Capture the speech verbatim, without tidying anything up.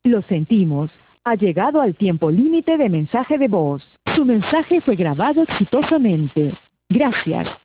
Lo sentimos. Ha llegado al tiempo límite de mensaje de voz. Su mensaje fue grabado exitosamente. Gracias.